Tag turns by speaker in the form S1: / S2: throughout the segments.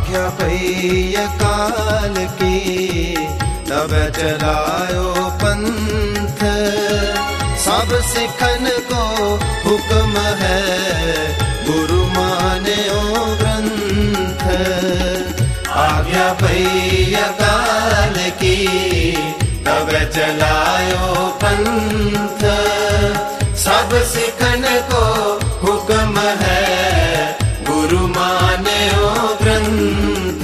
S1: आज्ञा पई अकाल की, तब चलायो पंथ। सब सिखन को हुक्म है, गुरु मान्यो ग्रंथ। आज्ञा पई अकाल की, तब चलायो पंथ। सब सिखन को हुक्म है, गुरु मान्यो ग्रंथ।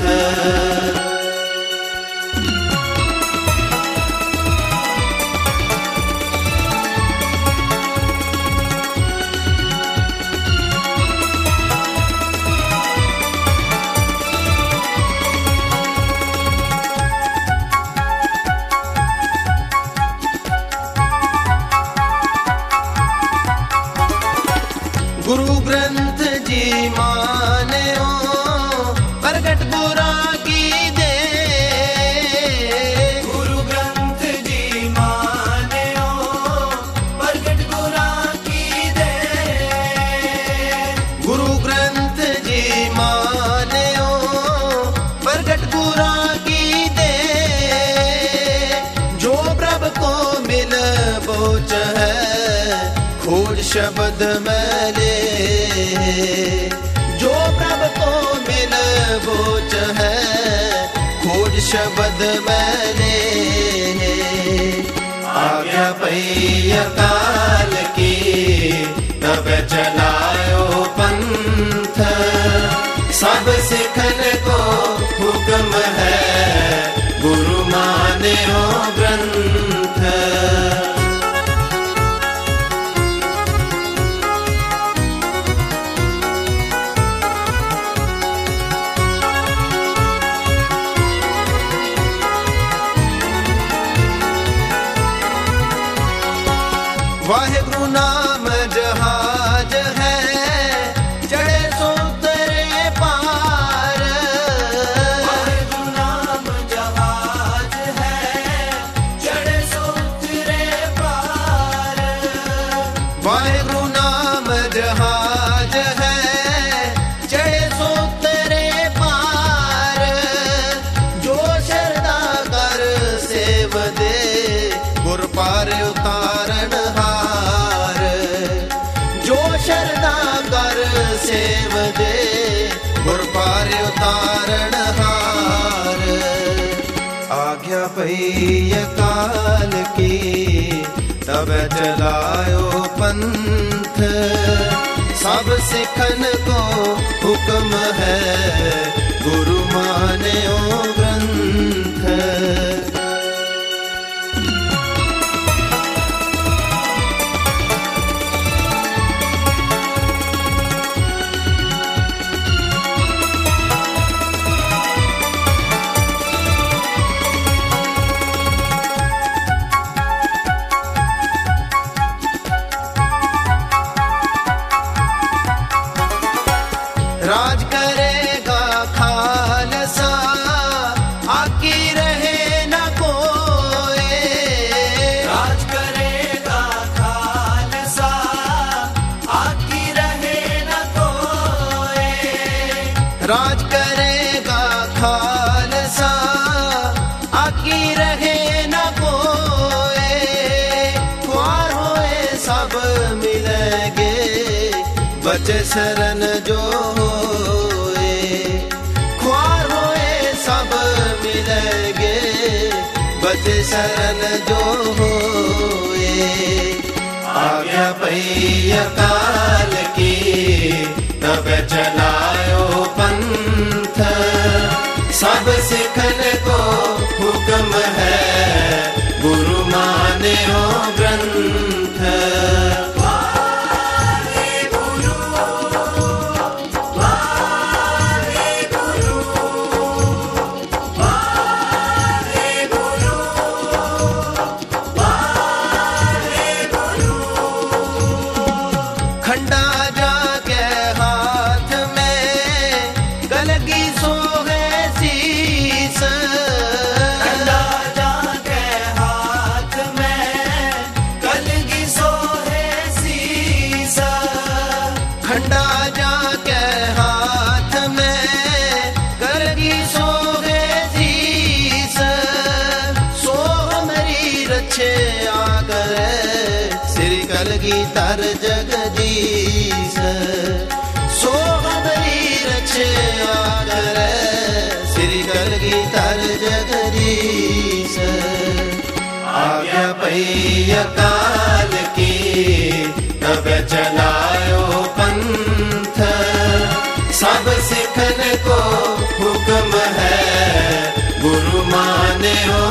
S1: गुरु ग्रंथ जी मान्यो, प्रगट बुरा की दे। गुरु ग्रंथ जी मान्यो, प्रगट बुरा की दे। गुरु ग्रंथ जी मान्यो, प्रगट बुरा की दे। जो प्रभ को मिल बोच है, खोज शब्द मैले। जो प्रभ को मिल बोच है, खोज शब्द मैले। आज्ञा पई अकाल की, तब चलायो पंथ। सब सिखन को हुक्म है, गुरु मान्यो ग्रंथ। वाहिगुरु नाम जहाज है, चढ़े सो तरे पार। वाहिगुरु नाम जहाज है, चढ़े सो तरे पार। वाहिगुरु नाम जहाज है, चढ़े सो तरे पार। जो शरदा कर सेव दे, गुर पार उतारण हार। जो शरदा कर सेव दे, गुर पार उतारण हार। आज्ञा पई अकाल की, तब चलायो पंथ। सब सिखन को हुक्म है, गुरु मान्यो ग्रंथ। राज करेगा खालसा, आकी रहे न कोई। राज करेगा खालसा, आकी रहे न कोई। राज करेगा खालसा, आकी रहे न कोई। ख्वार होए सब मिलेंगे, बचे शरण जो होए। ख्वार होए सब मिलेंगे, बचे शरण जो होए। आज्ञा पई अकाल की, तब चलायो पंथ। सब सिखन को हुक्म है, गुरु मान्यो ग्रंथ। खंडा जाके हाथ में, कलगीधर जगदीश सो हमारी रक्षा करे श्री कलगीधर जगदीश। आज्ञा पई अकाल की तब चलायो पंथ सब सिखन को हुक्म है गुरु माने हो